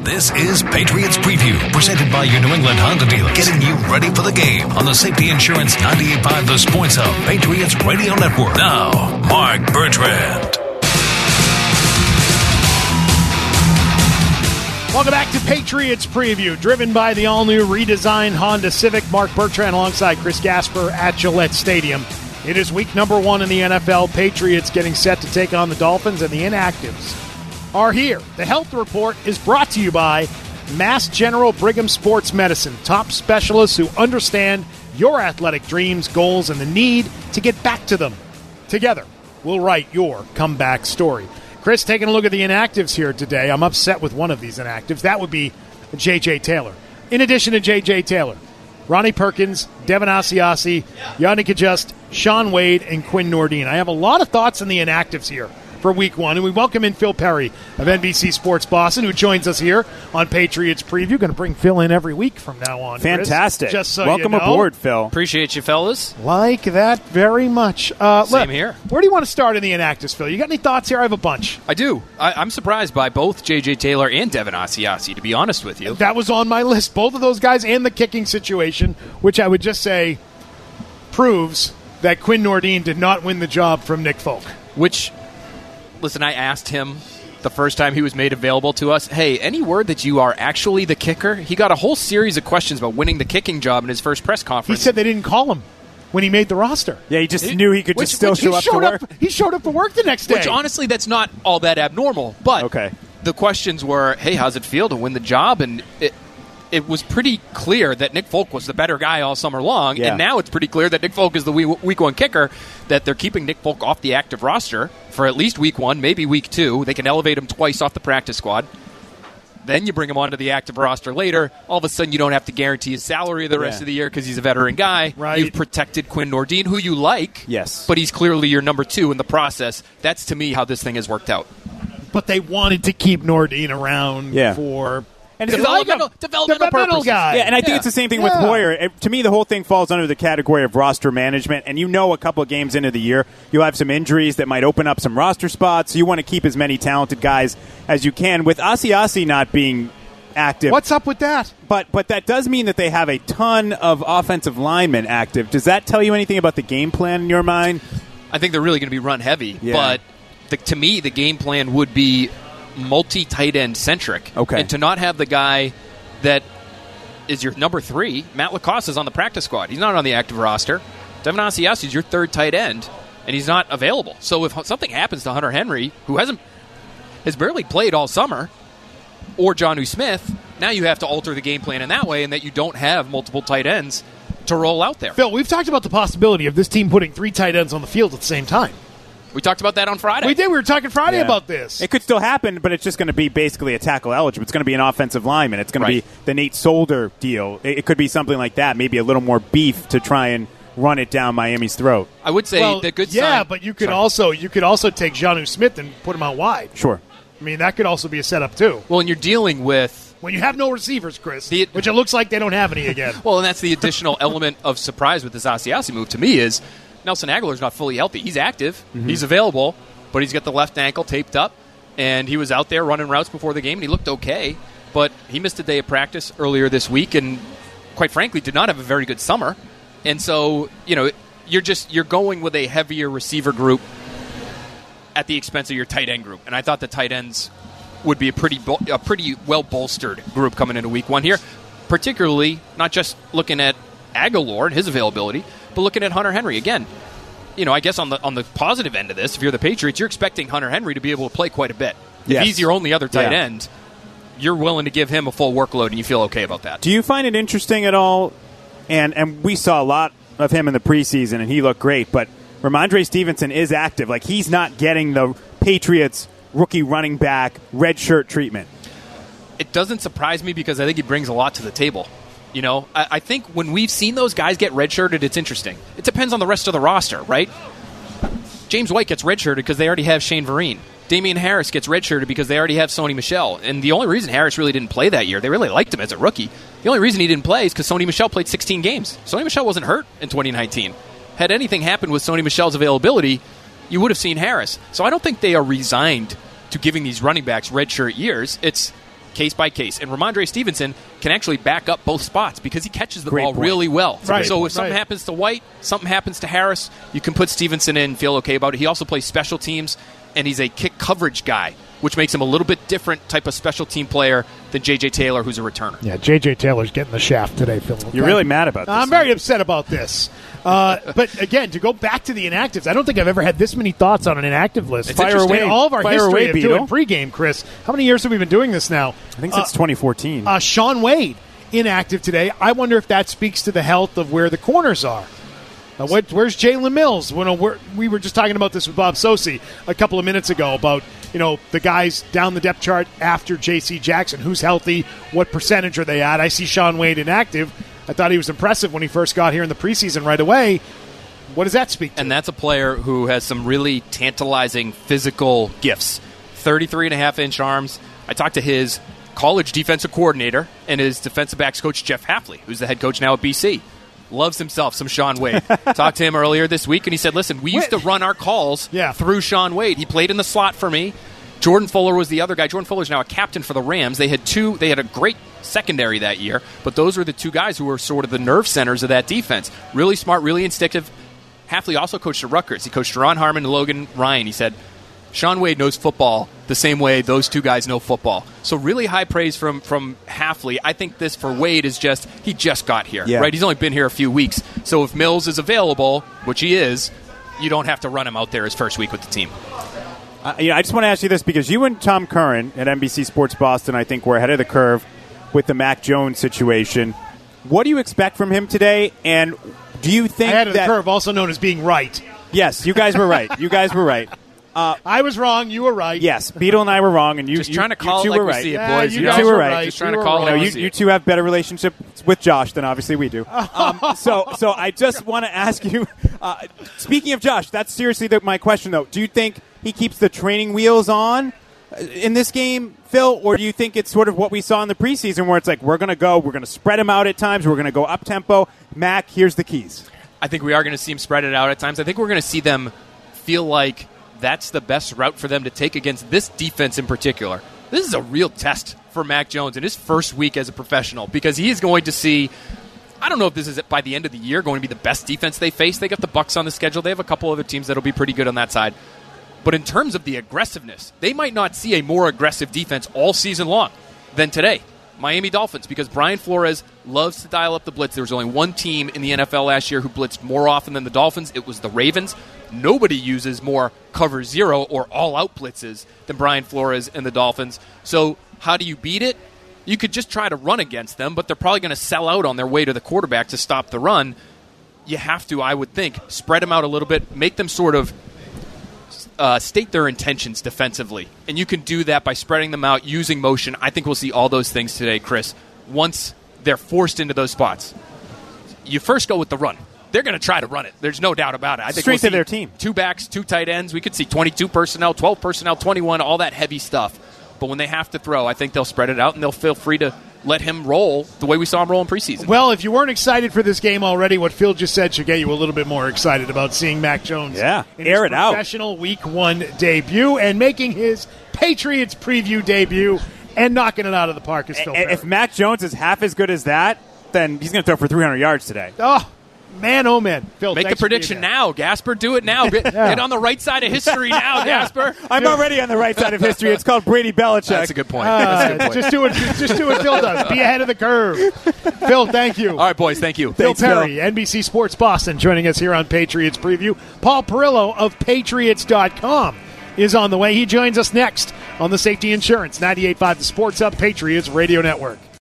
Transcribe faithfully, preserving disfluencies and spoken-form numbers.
This is Patriots Preview, presented by your New England Honda dealer, getting you ready for the game on the Safety Insurance ninety-eight point five The Sports Hub, Patriots Radio Network. Now, Mark Bertrand. Welcome back to Patriots Preview, driven by the all-new redesigned Honda Civic. Mark Bertrand alongside Chris Gasper at Gillette Stadium. It is week number one in the N F L. Patriots getting set to take on the Dolphins, and the inactives are here. The Health Report is brought to you by Mass General Brigham Sports Medicine, top specialists who understand your athletic dreams, goals, and the need to get back to them. Together, we'll write your comeback story. Chris, taking a look at the inactives here today. I'm upset with one of these inactives. That would be J J. Taylor. In addition to J J. Taylor, Ronnie Perkins, Devin Asiasi, Yannick Adjust, Sean Wade, and Quinn Nordin. I have a lot of thoughts on the inactives here for week one, and we welcome in Phil Perry of N B C Sports Boston, who joins us here on Patriots Preview. Going to bring Phil in every week from now on. Fantastic. Chris, just so Welcome you know. aboard, Phil. Appreciate you, fellas. Like that very much. Uh, Same look, here. Where do you want to start in the inactives, Phil? You got any thoughts here? I have a bunch. I do. I, I'm surprised by both J J. Taylor and Devin Asiasi, to be honest with you. That was on my list. Both of those guys and the kicking situation, which I would just say proves that Quinn Nordin did not win the job from Nick Folk. Which, listen, I asked him the first time he was made available to us, hey, any word that you are actually the kicker? He got a whole series of questions about winning the kicking job in his first press He conference. said they didn't call him when he made the roster. Yeah, he just It- knew he could which- just still which show he up to showed work. up. He showed up for work the next day. Which, honestly, that's not all that abnormal. But Okay. the questions were, hey, how's it feel to win the job? And it, it was pretty clear that Nick Folk was the better guy all summer long. Yeah. And now it's pretty clear that Nick Folk is the wee- week one kicker, that they're keeping Nick Folk off the active roster for at least week one, maybe week two. They can elevate him twice off the practice squad. Then you bring him onto the active roster later. All of a sudden, you don't have to guarantee his salary the rest Yeah. of the year because he's a veteran guy. Right. You've protected Quinn Nordin, who you like. Yes. But he's clearly your number two in the process. That's, to me, how this thing has worked out. But they wanted to keep Nordin around Yeah. for And it's Developmental- developmental developmental purposes. guy. Yeah, and I think Yeah. it's the same thing with Yeah. Hoyer. It- to me, the whole thing falls under the category of roster management. And you know, a couple of games into the year, you'll have some injuries that might open up some roster spots. So you want to keep as many talented guys as you can. With Asiasi not being active, What's up with that? but but that does mean that they have a ton of offensive linemen active. Does that tell you anything about the game plan in your mind? I think they're really going to be run heavy. Yeah. But the, to me, the game plan would be multi-tight end centric. Okay. And to not have the guy that is your number three, Matt Lacoste is on the practice squad. He's not on the active roster. Devin Asiasi is your third tight end, and he's not available. So if something happens to Hunter Henry, who hasn't has barely played all summer, or Jonnu Smith, now you have to alter the game plan in that way, and that you don't have multiple tight ends to roll out there. Phil, we've talked about the possibility of this team putting three tight ends on the field at the same time. We talked about that on Friday. We did. We were talking Friday Yeah. about this. It could still happen, but it's just going to be basically a tackle eligible. It's going to be an offensive lineman. It's going Right. to be the Nate Solder deal. It, it could be something like that, maybe a little more beef to try and run it down Miami's throat. I would say well, the good yeah, sign. but you could Sorry. also you could also take Jonnu Smith and put him out wide. Sure. I mean, that could also be a setup too. Well, and you're dealing with When you have no receivers, Chris, The- which it looks like they don't have any again. well, and that's the additional element of surprise with this Asiasi move to me is Nelson Aguilar's not fully healthy. He's active, Mm-hmm. he's available, but he's got the left ankle taped up, and he was out there running routes before the game, and he looked okay, but he missed a day of practice earlier this week, and quite frankly, did not have a very good summer, and so you know you're just you're going with a heavier receiver group at the expense of your tight end group, and I thought the tight ends would be a pretty bol- a pretty well bolstered group coming into week one here, particularly not just looking at Aguilar and his availability, but looking at Hunter Henry again. You know, I guess on the on the positive end of this, if you're the Patriots, you're expecting Hunter Henry to be able to play quite a bit. Yes. If he's your only other tight Yeah. end, you're willing to give him a full workload, and you feel okay about that. Do you find it interesting at all? And and we saw a lot of him in the preseason, and he looked great. But Ramondre Stevenson is active. Like, he's not getting the Patriots rookie running back red shirt treatment. It doesn't surprise me because I think he brings a lot to the table. You know, I, I think when we've seen those guys get redshirted, it's interesting. It depends on the rest of the roster, right? James White gets redshirted because they already have Shane Vereen. Damian Harris gets redshirted because they already have Sony Michel. And the only reason Harris really didn't play that year, they really liked him as a rookie. The only reason he didn't play is because Sony Michel played sixteen games. Sony Michel wasn't hurt in twenty nineteen. Had anything happened with Sony Michel's availability, you would have seen Harris. So I don't think they are resigned to giving these running backs redshirt years. It's case by case. And Ramondre Stevenson can actually back up both spots because he catches the Great ball point. really well. Right, so if something right. happens to White, something happens to Harris, you can put Stevenson in and feel okay about it. He also plays special teams, and he's a kick coverage guy, which makes him a little bit different type of special team player than J J. Taylor, who's a returner. Yeah, J J. Taylor's getting the shaft today, Phil. You're really mad about this. I'm very upset about this. Uh, but again, to go back to the inactives, I don't think I've ever had this many thoughts on an inactive list. It's Fire away. In all of our Fire history away, of Beetle. doing pregame, Chris. How many years have we been doing this now? I think since Uh, twenty fourteen. Uh, Sean Wade, inactive today. I wonder if that speaks to the health of where the corners are. Uh, what, where's Jalen Mills? When, uh, we're, we were just talking about this with Bob Sosi a couple of minutes ago about, you know, the guys down the depth chart after J C. Jackson. Who's healthy? What percentage are they at? I see Sean Wade inactive. I thought he was impressive when he first got here in the preseason right away. What does that speak to? And that's a player who has some really tantalizing physical gifts. thirty-three and a half inch arms. I talked to his college defensive coordinator and his defensive backs coach, Jeff Hafley, who's the head coach now at B C. Loves himself some Sean Wade. Talked to him earlier this week, and he said, listen, we used to run our calls Yeah. through Sean Wade. He played in the slot for me. Jordan Fuller was the other guy. Jordan Fuller's now a captain for the Rams. They had two. They had a great secondary that year, but those were the two guys who were sort of the nerve centers of that defense. Really smart, really instinctive. Hafley also coached the Rutgers. He coached Ron Harmon and Logan Ryan. He said, Sean Wade knows football the same way those two guys know football. So really high praise from, from Hafley. I think this for Wade is just, he just got here, Yeah. right? He's only been here a few weeks. So if Mills is available, which he is, you don't have to run him out there his first week with the team. Uh, you know, I just want to ask you this because you and Tom Curran at N B C Sports Boston, I think, were ahead of the curve with the Mac Jones situation. What do you expect from him today? And do you think Ahead of that the curve, also known as being right. Yes, you guys were right. You guys were right. I was wrong. You were right. Yes, Beetle and I were wrong, and you Just you, trying to call you it two like were we right. see it, Yeah, boys. you You guys two were were right. right. Just You trying to were call right. it No, like we you, see you it. two have better relationship with Josh than obviously we do. Um, so, so I just want to ask you. Uh, speaking of Josh, that's seriously the, my question, though. Do you think he keeps the training wheels on in this game, Phil, or do you think it's sort of what we saw in the preseason, where it's like we're going to go, we're going to spread him out at times, we're going to go up tempo? Mac, here's the keys. I think we are going to see them spread it out at times. I think we're going to see them feel like that's the best route for them to take against this defense in particular. This is a real test for Mac Jones in his first week as a professional because he is going to see, I don't know if this is by the end of the year going to be the best defense they face. They got the Bucs on the schedule. They have a couple other teams that will be pretty good on that side. But in terms of the aggressiveness, they might not see a more aggressive defense all season long than today. Miami Dolphins, because Brian Flores loves to dial up the blitz. There was only one team in the N F L last year who blitzed more often than the Dolphins. It was the Ravens. Nobody uses more cover zero or all-out blitzes than Brian Flores and the Dolphins. So how do you beat it? You could just try to run against them, but they're probably going to sell out on their way to the quarterback to stop the run. You have to, I would think, spread them out a little bit, make them sort of Uh, state their intentions defensively. And you can do that by spreading them out, using motion. I think we'll see all those things today, Chris, once they're forced into those spots. You first go with the run. They're going to try to run it. There's no doubt about it. I think Strength we'll of their see team. Two backs, two tight ends. We could see twenty-two personnel, twelve personnel, twenty-one, all that heavy stuff. But when they have to throw, I think they'll spread it out and they'll feel free to let him roll the way we saw him roll in preseason. Well, if you weren't excited for this game already, what Phil just said should get you a little bit more excited about seeing Mac Jones Yeah, in air his it out. professional Week One debut and making his Patriots preview debut and knocking it out of the park is Phil And Perry. if Mac Jones is half as good as that, then he's going to throw for three hundred yards today. Oh, man, oh, man. Phil, Make a thanks for being prediction there. now, Gasper. Do it now. Get, get on the right side of history now, Gasper. I'm already on the right side of history. It's called Brady Belichick. That's a good point. That's a good Uh, point. just do what just do what Phil does. Be ahead of the curve. Phil, thank you. All right, boys. Thank you. Phil Thanks, Phil. Perry, N B C Sports Boston, joining us here on Patriots Preview. Paul Perillo of Patriots dot com is on the way. He joins us next on the Safety Insurance ninety-eight point five The Sports Hub Patriots Radio Network.